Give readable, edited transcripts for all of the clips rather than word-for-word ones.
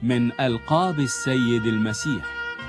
من ألقاب السيد المسيح.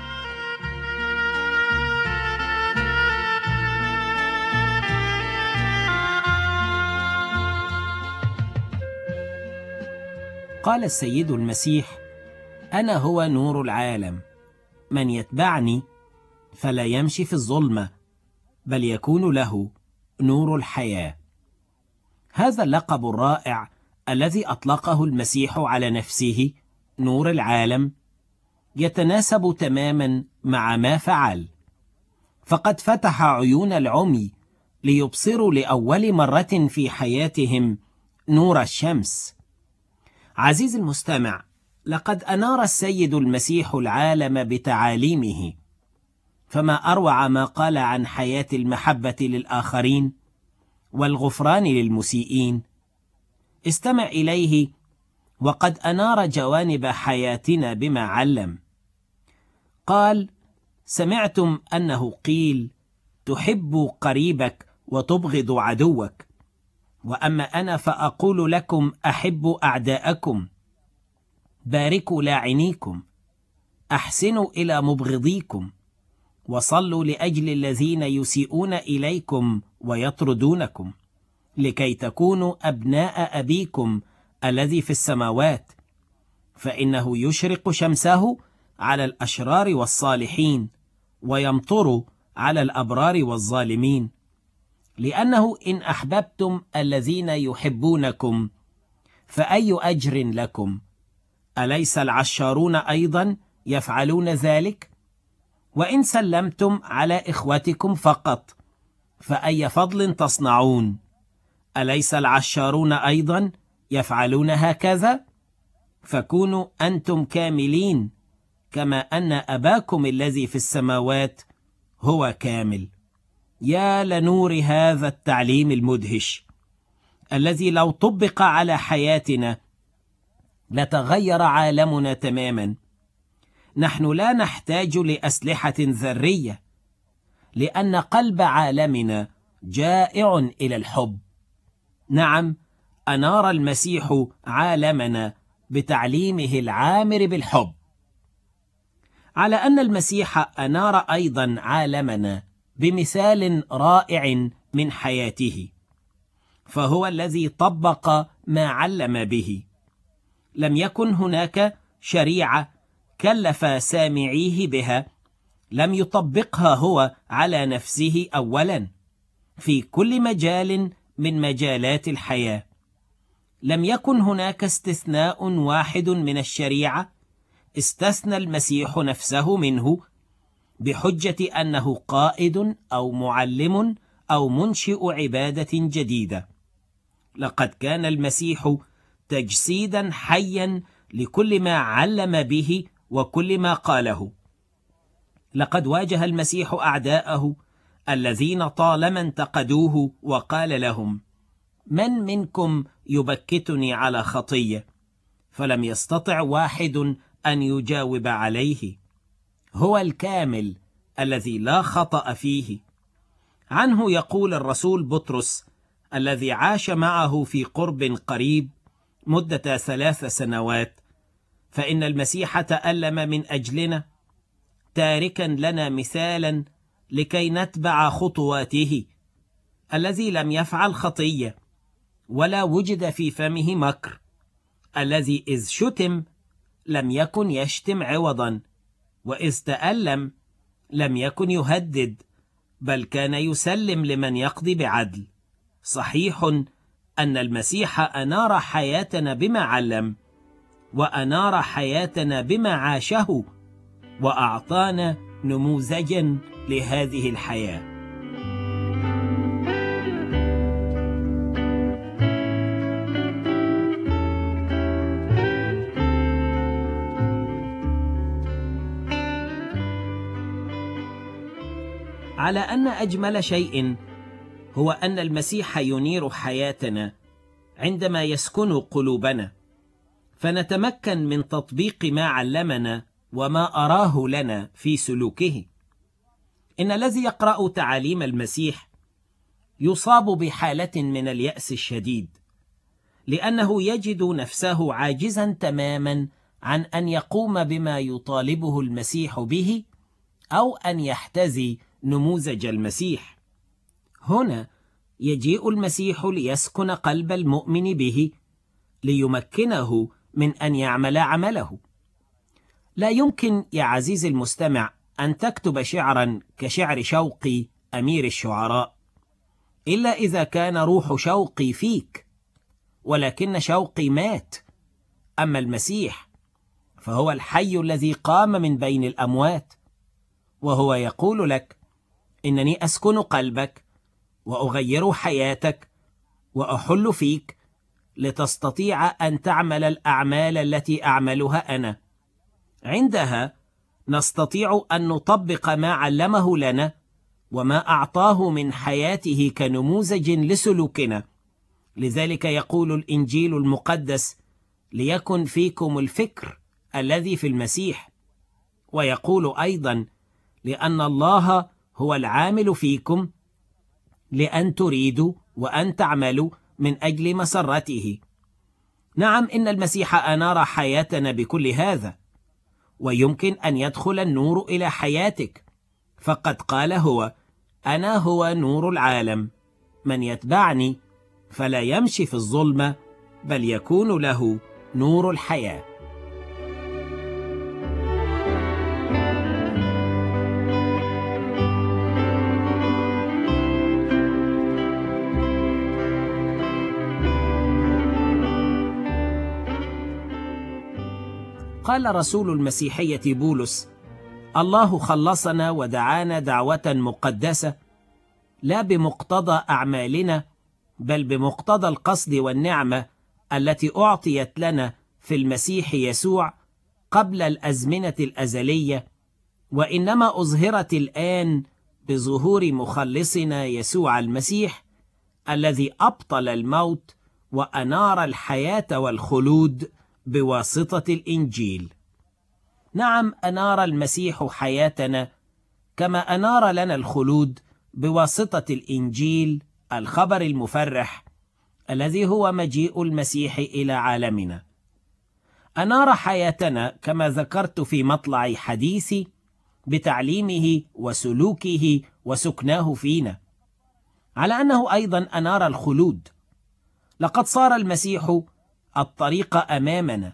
قال السيد المسيح: أنا هو نور العالم، من يتبعني فلا يمشي في الظلمة، بل يكون له نور الحياة. هذا اللقب الرائع الذي أطلقه المسيح على نفسه، نور العالم، يتناسب تماما مع ما فعل، فقد فتح عيون العمي ليبصروا لأول مرة في حياتهم نور الشمس. عزيزي المستمع، لقد أنار السيد المسيح العالم بتعاليمه، فما أروع ما قال عن حياة المحبة للآخرين والغفران للمسيئين. استمع إليه وقد أنار جوانب حياتنا بما علم. قال: سمعتم أنه قيل: تحب قريبك وتبغض عدوك، وأما أنا فأقول لكم: أحبوا أعداءكم، باركوا لاعنيكم، أحسنوا إلى مبغضيكم، وصلوا لأجل الذين يسيئون إليكم ويطردونكم، لكي تكونوا أبناء أبيكم الذي في السماوات، فإنه يشرق شمسه على الأشرار والصالحين، ويمطر على الأبرار والظالمين. لأنه إن أحببتم الذين يحبونكم فأي أجر لكم؟ أليس العشارون أيضا يفعلون ذلك؟ وإن سلمتم على إخوتكم فقط فأي فضل تصنعون؟ أليس العشارون أيضا يفعلون هكذا؟ فكونوا أنتم كاملين كما أن أباكم الذي في السماوات هو كامل. يا لنور هذا التعليم المدهش الذي لو طبق على حياتنا لتغير عالمنا تماما. نحن لا نحتاج لأسلحة ذرية، لأن قلب عالمنا جائع إلى الحب. نعم، أنار المسيح عالمنا بتعليمه العامر بالحب، على أن المسيح أنار أيضا عالمنا بمثال رائع من حياته، فهو الذي طبق ما علم به. لم يكن هناك شريعة كلف سامعيه بها لم يطبقها هو على نفسه أولا في كل مجال من مجالات الحياة. لم يكن هناك استثناء واحد من الشريعة استثنى المسيح نفسه منه بحجة أنه قائد أو معلم أو منشئ عبادة جديدة. لقد كان المسيح تجسيدا حيا لكل ما علم به وكل ما قاله. لقد واجه المسيح أعداءه الذين طالما انتقدوه وقال لهم: من منكم يبكتني على خطية؟ فلم يستطع واحد أن يجاوب عليه. هو الكامل الذي لا خطأ فيه. عنه يقول الرسول بطرس الذي عاش معه في قرب قريب مدة 3 سنوات: فإن المسيح تألم من أجلنا، تاركا لنا مثالا لكي نتبع خطواته، الذي لم يفعل خطية ولا وجد في فمه مكر، الذي إذ شتم لم يكن يشتم عوضا، وإذ تألم لم يكن يهدد، بل كان يسلم لمن يقضي بعدل. صحيح أن المسيح أنار حياتنا بما علم، وأنار حياتنا بما عاشه، وأعطانا نموذجا لهذه الحياة. على أن أجمل شيء هو أن المسيح ينير حياتنا عندما يسكن قلوبنا، فنتمكن من تطبيق ما علمنا وما أراه لنا في سلوكه. إن الذي يقرأ تعاليم المسيح يصاب بحالة من اليأس الشديد، لأنه يجد نفسه عاجزا تماما عن أن يقوم بما يطالبه المسيح به أو أن يحتذي نموذج المسيح. هنا يجيء المسيح ليسكن قلب المؤمن به، ليمكنه من أن يعمل عمله. لا يمكن يا عزيز المستمع أن تكتب شعرا كشعر شوقي أمير الشعراء إلا إذا كان روح شوقي فيك، ولكن شوقي مات. أما المسيح فهو الحي الذي قام من بين الأموات، وهو يقول لك: إنني أسكن قلبك وأغير حياتك وأحل فيك لتستطيع أن تعمل الأعمال التي أعملها أنا. عندها نستطيع أن نطبق ما علمه لنا وما أعطاه من حياته كنموذج لسلوكنا. لذلك يقول الإنجيل المقدس: ليكن فيكم الفكر الذي في المسيح. ويقول أيضا: لأن الله هو العامل فيكم لأن تريدوا وأن تعملوا من أجل مسرته. نعم، إن المسيح أنار حياتنا بكل هذا، ويمكن أن يدخل النور إلى حياتك، فقد قال هو: أنا هو نور العالم، من يتبعني فلا يمشي في الظلمة بل يكون له نور الحياة. قال رسول المسيحية بولس: الله خلصنا ودعانا دعوة مقدسة، لا بمقتضى أعمالنا بل بمقتضى القصد والنعمة التي أعطيت لنا في المسيح يسوع قبل الأزمنة الأزلية، وإنما أظهرت الآن بظهور مخلصنا يسوع المسيح الذي أبطل الموت وأنار الحياة والخلود بواسطة الإنجيل. نعم، أنار المسيح حياتنا كما أنار لنا الخلود بواسطة الإنجيل، الخبر المفرح الذي هو مجيء المسيح إلى عالمنا. أنار حياتنا كما ذكرت في مطلع حديثي بتعليمه وسلوكه وسكناه فينا، على أنه أيضا أنار الخلود. لقد صار المسيح الطريق أمامنا،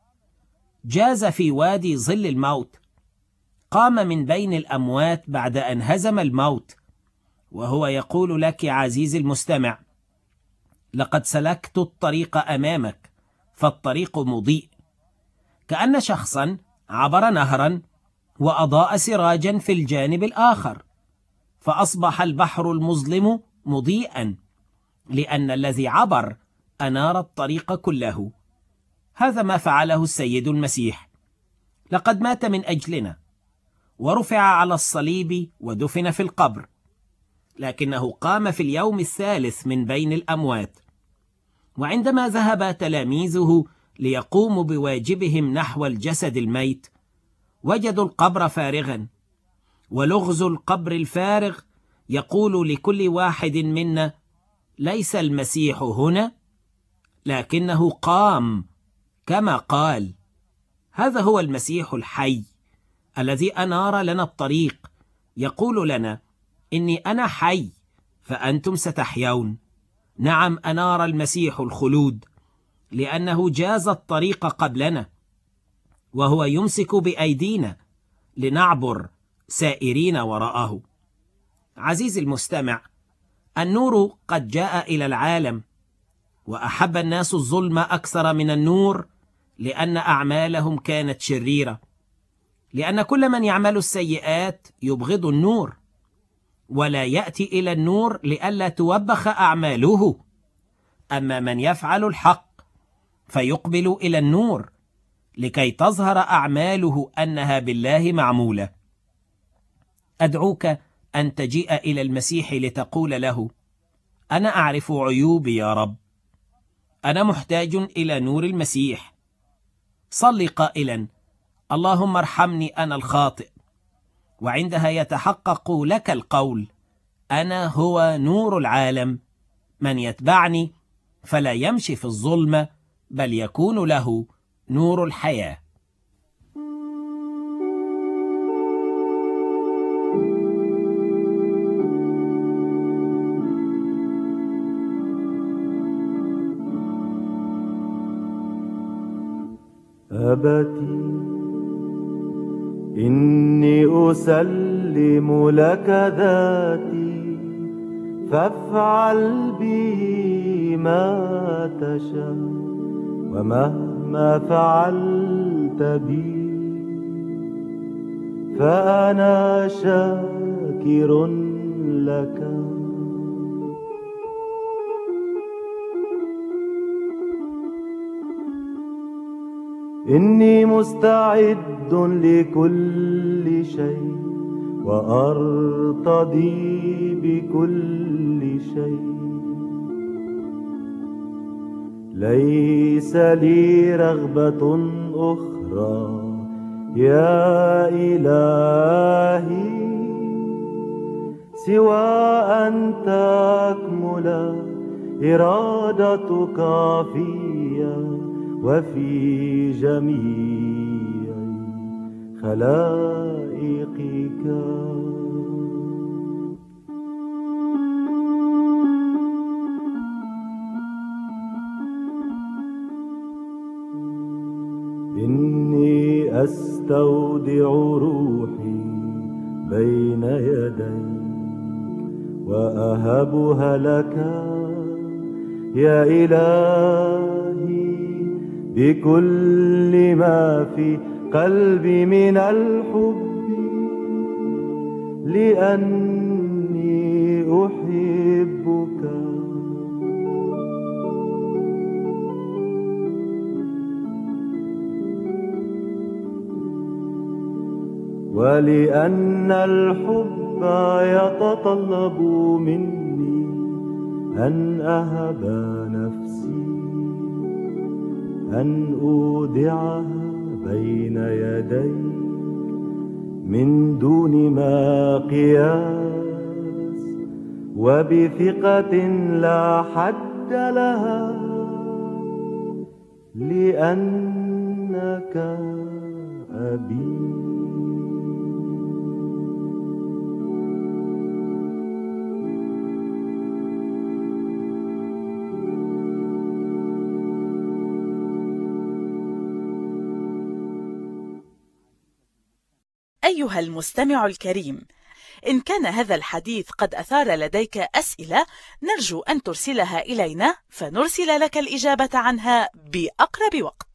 جاز في وادي ظل الموت، قام من بين الأموات بعد أن هزم الموت، وهو يقول لك عزيزي المستمع: لقد سلكت الطريق أمامك فالطريق مضيء. كأن شخصا عبر نهرا وأضاء سراجا في الجانب الآخر، فأصبح البحر المظلم مضيئا، لأن الذي عبر أنار الطريق كله. هذا ما فعله السيد المسيح. لقد مات من أجلنا ورفع على الصليب ودفن في القبر، لكنه قام في اليوم الثالث من بين الأموات. وعندما ذهب تلاميذه ليقوموا بواجبهم نحو الجسد الميت، وجدوا القبر فارغا، ولغز القبر الفارغ يقول لكل واحد منا: ليس المسيح هنا، لكنه قام كما قال. هذا هو المسيح الحي الذي أنار لنا الطريق، يقول لنا: إني أنا حي فأنتم ستحيون. نعم، أنار المسيح الخلود لأنه جاز الطريق قبلنا، وهو يمسك بأيدينا لنعبر سائرين وراءه. عزيزي المستمع، النور قد جاء إلى العالم، وأحب الناس الظلم أكثر من النور لأن أعمالهم كانت شريرة، لأن كل من يعمل السيئات يبغض النور ولا يأتي إلى النور لئلا توبخ أعماله. أما من يفعل الحق فيقبل إلى النور لكي تظهر أعماله أنها بالله معمولة. أدعوك أن تجيء إلى المسيح لتقول له: أنا أعرف عيوبي يا رب، أنا محتاج إلى نور المسيح. صل قائلا: اللهم ارحمني أنا الخاطئ، وعندها يتحقق لك القول: أنا هو نور العالم، من يتبعني فلا يمشي في الظلمة بل يكون له نور الحياة. أبتي إني أسلم لك ذاتي، فافعل بي ما تشاء، ومهما فعلت بي فأنا شاكر لك. إني مستعد لكل شيء، وأرتضي بكل شيء. ليس لي رغبة أخرى يا إلهي سوى أن تكمل إرادتك فيا وفي جميع خلائقك. إني أستودع روحي بين يديك وأهبها لك يا إلهي، بكل ما في قلبي من الحب، لأني أحبك. ولأن الحب يتطلب مني أن أهب نفسي، أن أودعها بين يديك من دون ما قياس، وبثقة لا حد لها، لأنك أبي. أيها المستمع الكريم، إن كان هذا الحديث قد أثار لديك أسئلة، نرجو أن ترسلها إلينا فنرسل لك الإجابة عنها بأقرب وقت.